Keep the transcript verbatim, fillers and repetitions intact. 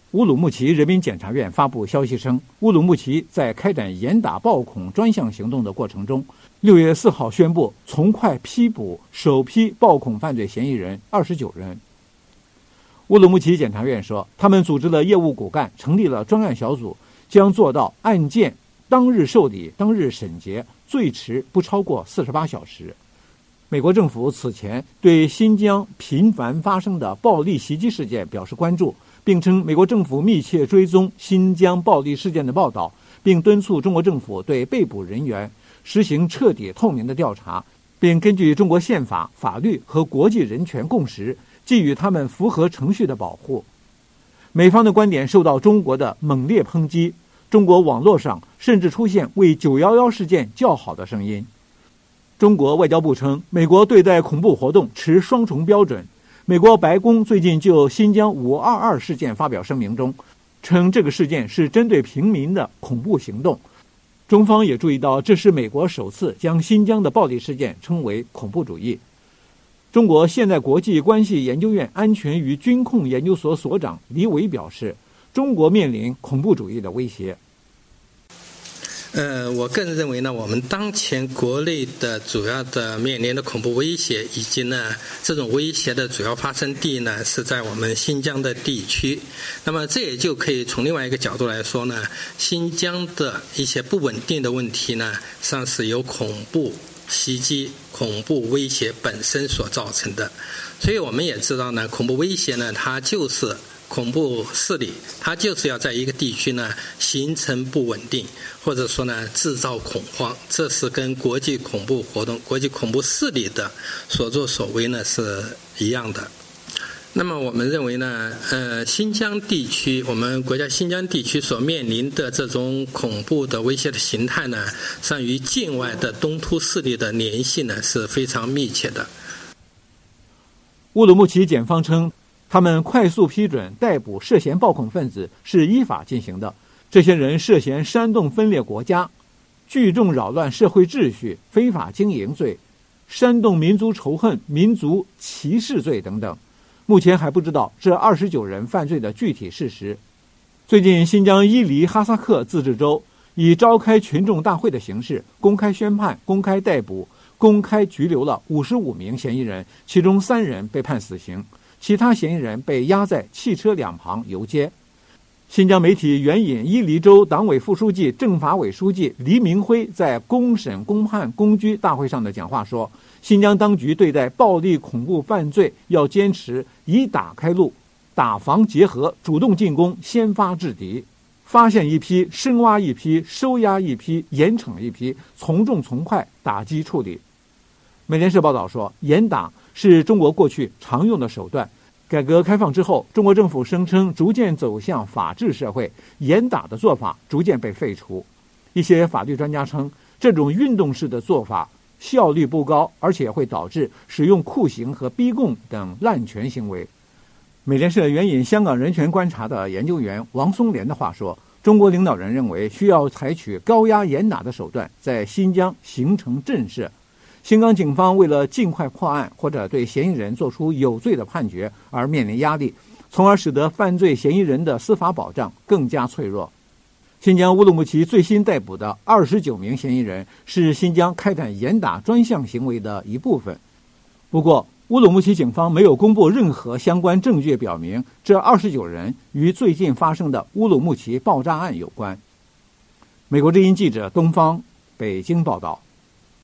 乌鲁木齐人民检察院发布消息称，乌鲁木齐在开展严打暴恐专项行动的过程中，六月四号宣布从快批捕首批暴恐犯罪嫌疑人二十九人。乌鲁木齐检察院说，他们组织了业务骨干，成立了专案小组，将做到案件当日受理、当日审结，最迟不超过四十八小时。美国政府此前对新疆频繁发生的暴力袭击事件表示关注，并称美国政府密切追踪新疆暴力事件的报道，并敦促中国政府对被捕人员实行彻底透明的调查，并根据中国宪法、法律和国际人权共识，给予他们符合程序的保护。美方的观点受到中国的猛烈抨击，中国网络上甚至出现为九一一事件叫好的声音。中国外交部称，美国对待恐怖活动持双重标准。美国白宫最近就新疆五二二事件发表声明中，称这个事件是针对平民的恐怖行动。中方也注意到，这是美国首次将新疆的暴力事件称为恐怖主义。中国现代国际关系研究院安全与军控研究所所长李伟表示，中国面临恐怖主义的威胁。 呃，我个人认为呢，我们当前国内的主要的面临的恐怖威胁，以及呢这种威胁的主要发生地呢是在我们新疆的地区。那么这也就可以从另外一个角度来说呢，新疆的一些不稳定的问题呢，实际上是由恐怖袭击、恐怖威胁本身所造成的。所以我们也知道呢，恐怖威胁呢，它就是恐怖势力，它就是要在一个地区呢形成不稳定，或者说呢制造恐慌，这是跟国际恐怖活动、国际恐怖势力的所作所为呢是一样的。那么我们认为呢，呃，新疆地区，我们国家新疆地区所面临的这种恐怖的威胁的形态呢，实际上与境外的东突势力的联系呢是非常密切的。 乌鲁木齐检方称，他们快速批准逮捕涉嫌暴恐分子是依法进行的。这些人涉嫌煽动分裂国家、聚众扰乱社会秩序、非法经营罪、煽动民族仇恨、民族歧视罪等等。目前还不知道这二十九人犯罪的具体事实。最近，新疆伊犁哈萨克自治州以召开群众大会的形式，公开宣判、公开逮捕、公开拘留了五十五名嫌疑人，其中三人被判死刑，其他嫌疑人被押在汽车两旁游街。新疆媒体援引伊犁州党委副书记、政法委书记黎明辉在公审公判公拘大会上的讲话说，新疆当局对待暴力恐怖犯罪要坚持以打开路，打防结合，主动进攻，先发制敌，发现一批，深挖一批，收押一批，严惩一批，从重从快打击处理。美联社报道说，严打是中国过去常用的手段。改革开放之后，中国政府声称逐渐走向法治社会，严打的做法逐渐被废除。一些法律专家称，这种运动式的做法效率不高，而且会导致使用酷刑和逼供等滥权行为。美联社援引香港人权观察的研究员王松莲的话说，中国领导人认为需要采取高压严打的手段，在新疆形成震慑。新疆警方为了尽快破案或者对嫌疑人做出有罪的判决而面临压力，从而使得犯罪嫌疑人的司法保障更加脆弱。新疆乌鲁木齐最新逮捕的二十九名嫌疑人是新疆开展严打专项行为的一部分。不过，乌鲁木齐警方没有公布任何相关证据表明这二十九人与最近发生的乌鲁木齐爆炸案有关。美国之音记者东方北京报道。